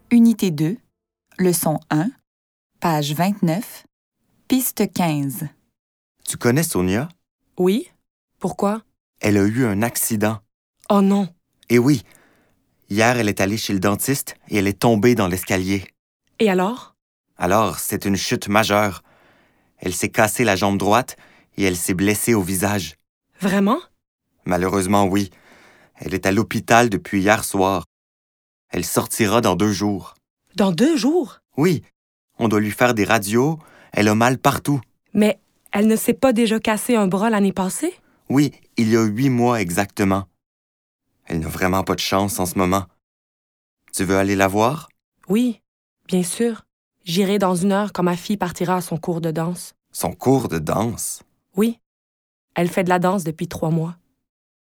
Unité 2, leçon 1, page 29, piste 15. Tu connais Sonia? Oui? Pourquoi? Elle a eu un accident. Oh non! Et oui, hier elle est allée chez le dentiste et elle est tombée dans l'escalier. Et alors? Alors, c'est une chute majeure. Elle s'est cassée la jambe droite et elle s'est blessée au visage. Vraiment? Malheureusement, oui. Elle est à l'hôpital depuis hier soir. Elle sortira dans 2 jours. Dans 2 jours? Oui, on doit lui faire des radios. Elle a mal partout. Mais elle ne s'est pas déjà cassé un bras l'année passée? Oui, il y a 8 mois exactement. Elle n'a vraiment pas de chance en ce moment. Tu veux aller la voir? Oui, bien sûr. J'irai dans 1 heure quand ma fille partira à son cours de danse. Son cours de danse? Oui. Elle fait de la danse depuis 3 mois.